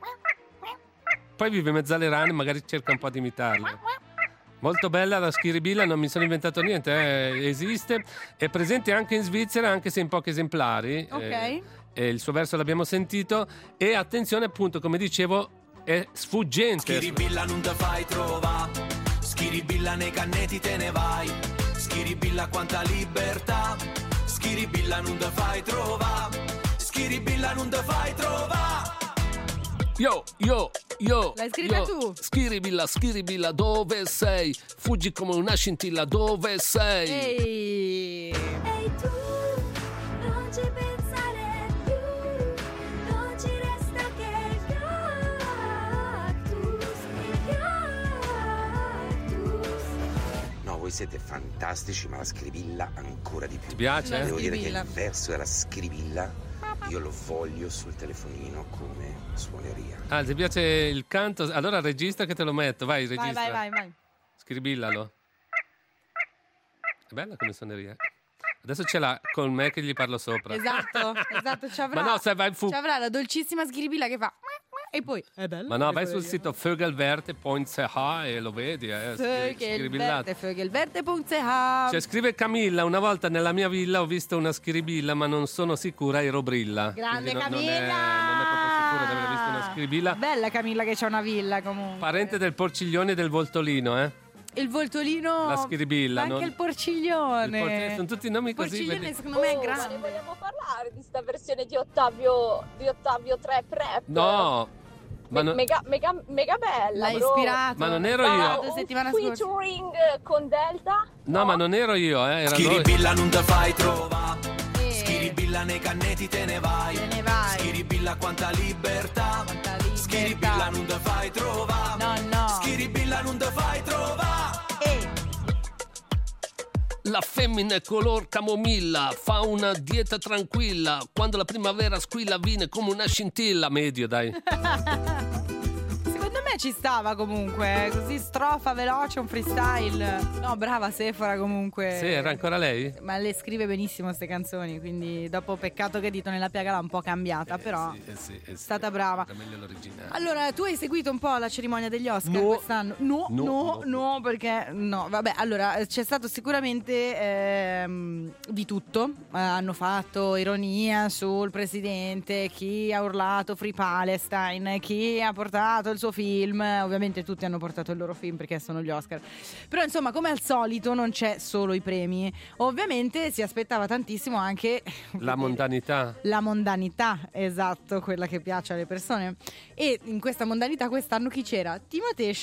S3: Poi vive in mezzo alle rane, magari cerca un po' di imitarle. Molto bella la schiribilla, non mi sono inventato niente, esiste, è presente anche in Svizzera, anche se in pochi esemplari.
S2: Ok.
S3: Il suo verso l'abbiamo sentito e attenzione, appunto, come dicevo, è sfuggente.
S1: Schiribilla non te fai trova, schiribilla nei cannetti te ne vai, schiribilla quanta libertà, schiribilla non te fai trova, schiribilla non te fai trova.
S3: Io.
S2: L'hai scritta tu?
S3: Schiribilla, dove sei? Fuggi come una scintilla, dove sei?
S2: Ehi
S11: tu, non ci pensare più, non ci resta che il cactus.
S14: No, voi siete fantastici, ma la schiribilla ancora di più.
S3: Ti piace?
S14: Devo dire che il verso della schiribilla io lo voglio sul telefonino come suoneria.
S3: Ah, ti piace il canto? Allora registra che te lo metto, vai, registra.
S2: Vai.
S3: Schiribillalo. È bella come suoneria. Adesso ce l'ha con me che gli parlo sopra.
S2: Esatto, ci avrà.
S3: Ma no, se vai in
S2: ci avrà la dolcissima schiribilla che fa e poi è bello.
S3: Ma no, vai sul sito Vogelwerte.ch e lo vedi, schiribillato.
S2: Vogelwerte.ch.
S3: Cioè, scrive Camilla, una volta nella mia villa ho visto una schiribilla, ma non sono sicura ero brilla.
S2: Grande
S3: Quindi
S2: Camilla!
S3: Non è proprio sicura di aver visto una schiribilla.
S2: Bella Camilla che c'ha una villa comunque.
S3: Parente del porciglione e del voltolino,
S2: Il voltolino.
S3: La schiribilla,
S2: anche
S3: non...
S2: il porciglione.
S3: Sono tutti nomi così.
S2: Il porciglione
S3: vedi?
S2: secondo me è grande.
S15: Ma ne vogliamo parlare di sta versione di Ottavio 3 Prep?
S3: No. Ma non...
S15: mega bella.
S2: L'hai ispirato.
S3: Ma non ero io.
S15: Un featuring con Delta?
S3: No, ma non ero io, era
S1: schiribilla non te fai trova, schiribilla nei cannetti te ne vai, schiribilla quanta libertà, schiribilla non te fai trova,
S2: no,
S1: schiribilla non te fai trova.
S3: La femmina è color camomilla, fa una dieta tranquilla, quando la primavera squilla viene come una scintilla. Medio, dai.
S2: Secondo me ci stava comunque, così strofa veloce, un freestyle. No, brava Sephora comunque.
S3: Sì, era ancora lei?
S2: Ma le scrive benissimo queste canzoni, quindi dopo peccato che Dito nella piaga l'ha un po' cambiata, però è stata brava.
S3: Era meglio l'originale.
S2: Allora, tu hai seguito un po' la cerimonia degli Oscar
S3: No.
S2: quest'anno? No, perché no, vabbè, allora c'è stato sicuramente di tutto. Hanno fatto ironia sul presidente, chi ha urlato Free Palestine, chi ha portato il suo film, ovviamente tutti hanno portato il loro film perché sono gli Oscar. Però insomma, come al solito non c'è solo i premi. Ovviamente si aspettava tantissimo anche
S3: La mondanità.
S2: la mondanità, esatto, quella che piace alle persone. E in questa mondanità quest'anno chi c'era? Timothée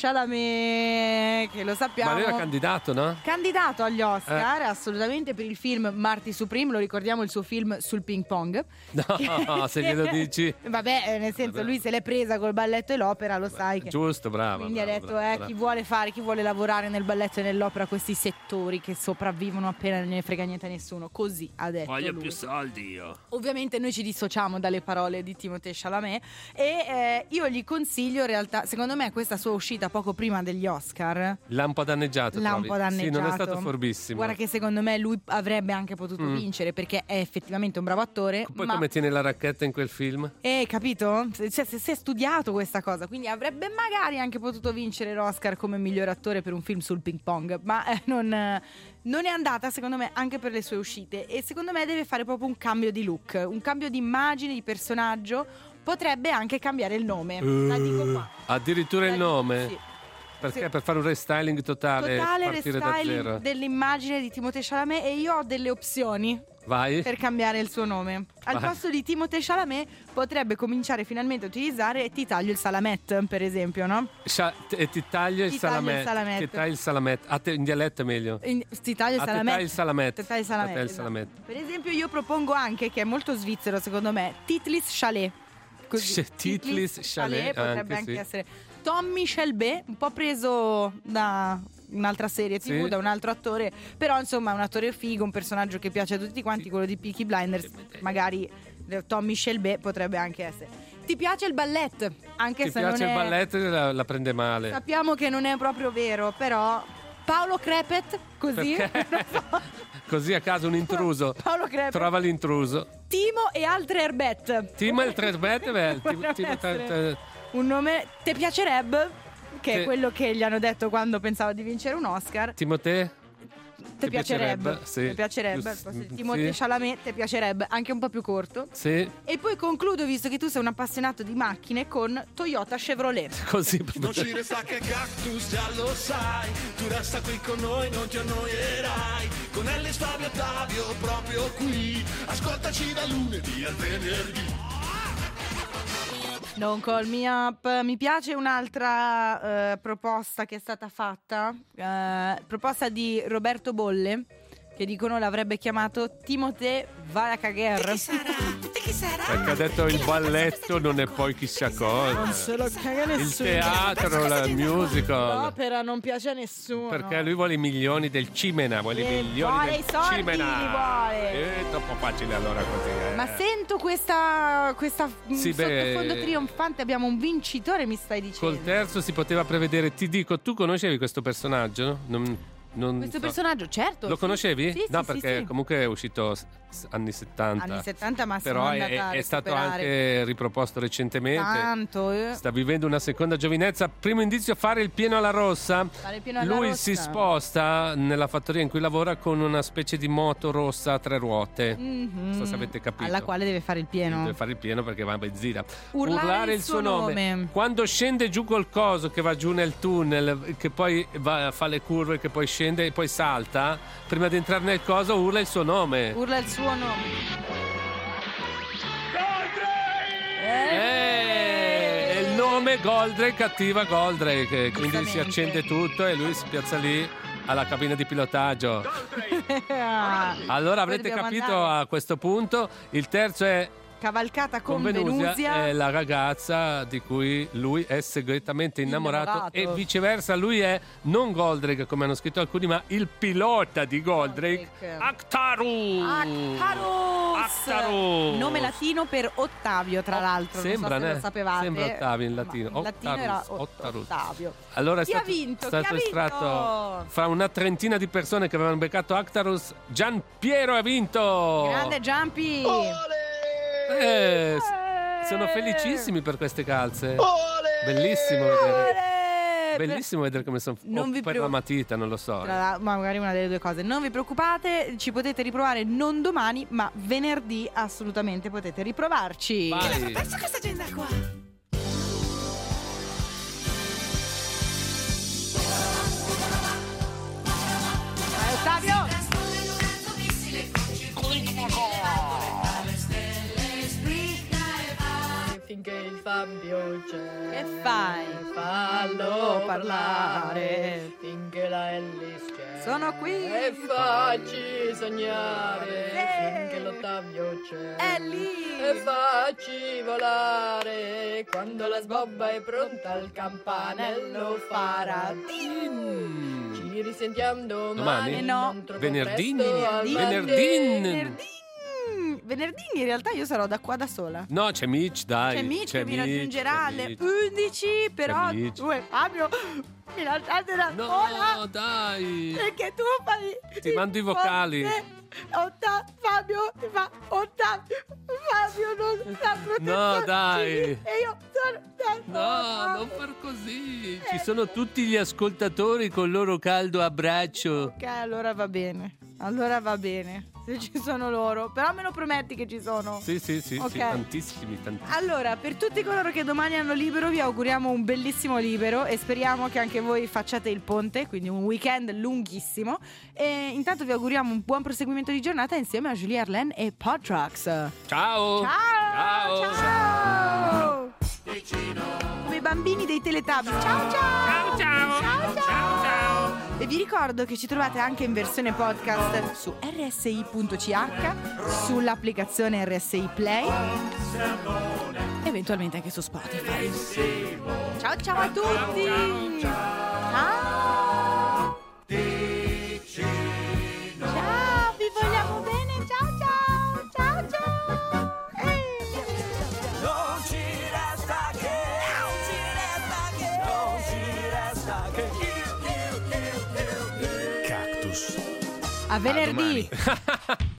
S2: Chalamet, che lo sappiamo.
S3: Ma lui era candidato, no?
S2: Candidato agli Oscar, assolutamente, per il film Marty Supreme, lo ricordiamo, il suo film sul ping pong.
S3: No, se glielo dici.
S2: Vabbè, nel senso, lui se l'è presa col balletto e l'opera, lo sai che...
S3: Giusto, brava.
S2: Quindi
S3: brava,
S2: ha detto,
S3: brava.
S2: chi vuole fare, chi vuole lavorare nel balletto e nell'opera, questi settori che sopravvivono appena non ne frega niente a nessuno. Così ha detto
S3: Voglio
S2: lui.
S3: più soldi io.
S2: Ovviamente noi ci dissociamo dalle parole di Timothée Chalamet e io gli consiglio, in realtà, secondo me questa sua uscita poco prima degli Oscar
S3: L'ha un po' danneggiato.
S2: l'ha un
S3: trovi?
S2: po' danneggiato.
S3: Sì, non è stato forbissimo.
S2: Guarda che secondo me lui avrebbe anche potuto vincere, perché è effettivamente un bravo attore.
S3: Poi
S2: ma...
S3: come tiene la racchetta in quel film?
S2: capito? Cioè, si è studiato questa cosa, quindi avrebbe magari anche potuto vincere l'Oscar come miglior attore per un film sul ping pong, ma non è andata, secondo me, anche per le sue uscite. E secondo me deve fare proprio un cambio di look, un cambio di immagine, di personaggio. Potrebbe anche cambiare il nome, la dico qua.
S3: Addirittura il nome?
S2: Sì.
S3: Perché?
S2: Sì.
S3: Per fare un restyling totale partire da
S2: restyling
S3: zero.
S2: dell'immagine di Timothée Chalamet, e io ho delle opzioni
S3: Vai.
S2: per cambiare il suo nome. Al
S3: Vai.
S2: posto di Timothée Chalamet potrebbe cominciare finalmente a utilizzare Ti taglio il salamet, per esempio, no?
S3: E ti taglio il
S2: Ti taglio il
S3: salamet.
S2: salamet.
S3: Ti taglio il salamet. A te in dialetto è meglio.
S2: Ti taglio il
S3: A te
S2: salamet.
S3: taglio il salamet.
S2: Ti taglio il salamet,
S3: A te il
S2: esatto.
S3: salamet.
S2: Per esempio io propongo anche, che è molto svizzero secondo me, Titlis Chalet. Così.
S3: Titlis Chalet,
S2: potrebbe
S3: anche
S2: anche
S3: sì.
S2: essere Tommy Shelby, un po' preso da un'altra serie TV,
S3: Sì.
S2: da un altro attore, però insomma è un attore figo, un personaggio che piace a tutti quanti, quello di Peaky Blinders. Magari Tommy Shelby potrebbe anche essere. Ti piace il ballet? Anche
S3: Ti
S2: se
S3: piace
S2: non
S3: il
S2: è...
S3: balletto la prende male.
S2: Sappiamo che non è proprio vero, però Paolo Crepet, così
S3: Perché? Così a caso un intruso.
S2: Paolo Crepet,
S3: Trova l'intruso.
S2: Timo e altre erbette.
S3: Timo il Trerbet,
S2: Potrebbe un nome te piacerebbe, che
S3: Sì.
S2: è quello che gli hanno detto quando pensava di vincere un Oscar.
S3: Timoteo?
S2: Te piacerebbe,
S3: Sì.
S2: te piacerebbe.
S3: Giusto.
S2: Timothée
S3: Sì.
S2: Chalamet te piacerebbe, anche un po' più corto.
S3: Sì,
S2: E poi concludo, visto che tu sei un appassionato di macchine, con Toyota Chevrolet.
S3: così
S1: Non ci resta che Cactus, già lo sai. Tu resta qui con noi, non ti annoierai. Con Ellis, Fabio, Ottavio, proprio qui. Ascoltaci da lunedì al venerdì.
S2: Don't call me up. Mi piace un'altra proposta che è stata fatta, proposta di Roberto Bolle, che dicono l'avrebbe chiamato Timothée vai a cagare.
S3: perché ha detto il balletto non è poi chissà cosa.
S2: Non se lo caga nessuno.
S3: Il teatro, il musical.
S2: L'opera non piace a nessuno.
S3: Perché lui vuole i milioni del Cimena, vuole i milioni
S2: vuole
S3: del
S2: i soldi,
S3: Cimena.
S2: li vuole.
S3: È troppo facile allora così.
S2: Ma sento questa
S3: Sì, beh,
S2: sottofondo trionfante, abbiamo un vincitore, mi stai dicendo.
S3: Col terzo si poteva prevedere, ti dico, tu conoscevi questo personaggio? Non
S2: Questo
S3: so.
S2: personaggio, certo.
S3: Lo
S2: sì.
S3: conoscevi?
S2: Sì,
S3: no,
S2: sì,
S3: perché
S2: sì.
S3: comunque è uscito anni 70.
S2: Anni 70, ma
S3: Però
S2: sono andata a
S3: è stato
S2: recuperare.
S3: anche riproposto recentemente.
S2: Tanto.
S3: Sta vivendo una seconda giovinezza. Primo indizio, fare il pieno alla rossa.
S2: Fare il pieno alla
S3: Lui
S2: rossa.
S3: si sposta nella fattoria in cui lavora con una specie di moto rossa a 3 ruote.
S2: Mhm.
S3: Non so se avete capito.
S2: Alla quale deve fare il pieno.
S3: Deve fare il pieno perché va a benzina.
S2: Urlare il suo nome.
S3: Quando scende giù col coso che va giù nel tunnel, che poi fa le curve, che poi scende e poi salta, prima di entrare nel coso urla il suo nome.
S2: Urla il suo nome.
S3: E il nome Goldrake attiva Goldrake, quindi si accende tutto e lui si piazza lì alla cabina di pilotaggio. Allora avrete
S2: Poi dobbiamo
S3: capito
S2: andare.
S3: a questo punto. Il terzo è
S2: cavalcata con
S3: Venusia è la ragazza di cui lui è segretamente innamorato. E viceversa, lui è non Goldrake come hanno scritto alcuni, ma il pilota di Goldrake, Actarus.
S2: Nome latino per Ottavio, tra l'altro.
S3: Sembra,
S2: non so se lo sapevate.
S3: Sembra Ottavio in latino.
S2: In latino era
S3: Ottarus.
S2: Ottavio.
S3: Allora
S2: Chi ha vinto?
S3: stato estratto fra una trentina di persone che avevano beccato Actarus. Gianpiero ha vinto.
S2: Grande Giampi.
S3: Sono felicissimi per queste calze. Bellissimo vedere. Bellissimo vedere come sono per la matita, non lo so.
S2: Ma magari una delle due cose. Non vi preoccupate, ci potete riprovare non domani, ma venerdì assolutamente potete riprovarci.
S3: Vai.
S2: Perso questa agenda qua. Vai Ottavio.
S16: Finché il Fabio c'è,
S2: che fai?
S16: Fallo parlare. Finché la Ellis c'è,
S2: sono qui.
S16: E facci sognare. Finché l'Ottavio c'è,
S2: è lì.
S16: E facci volare. Quando la sbobba è pronta il campanello farà din. Ci risentiamo domani.
S3: No, venerdì.
S2: Venerdì in realtà io sarò da qua da sola.
S3: No, c'è Mitch, dai.
S2: C'è Mitch che mi raggiungerà alle 11, però Fabio mi lasciate da sola.
S3: No, dai.
S2: Perché tu fai...
S3: Ti mando i vocali.
S2: Fabio ti fa Ottavio. Fabio non sta
S3: No, dai.
S2: E io sono da sola.
S3: No, non far così. Ci sono tutti gli ascoltatori con il loro caldo abbraccio.
S2: Ok, allora va bene. Se ci sono loro. Però me lo prometti che ci sono?
S3: Sì,
S2: Okay.
S3: sì, tantissimi.
S2: Allora, per tutti coloro che domani hanno libero, vi auguriamo un bellissimo libero e speriamo che anche voi facciate il ponte, quindi un weekend lunghissimo. E intanto vi auguriamo un buon proseguimento di giornata insieme a Julie Arlen e Podtrax.
S3: Ciao!
S2: Come i bambini dei Teletubbies. Ciao! E vi ricordo che ci trovate anche in versione podcast su rsi.ch, sull'applicazione RSI Play, eventualmente anche su Spotify. Ciao a tutti! Ciao! Ciao, vi vogliamo bene! Ciao!
S1: Non ci resta che
S4: Cactus.
S2: A venerdì!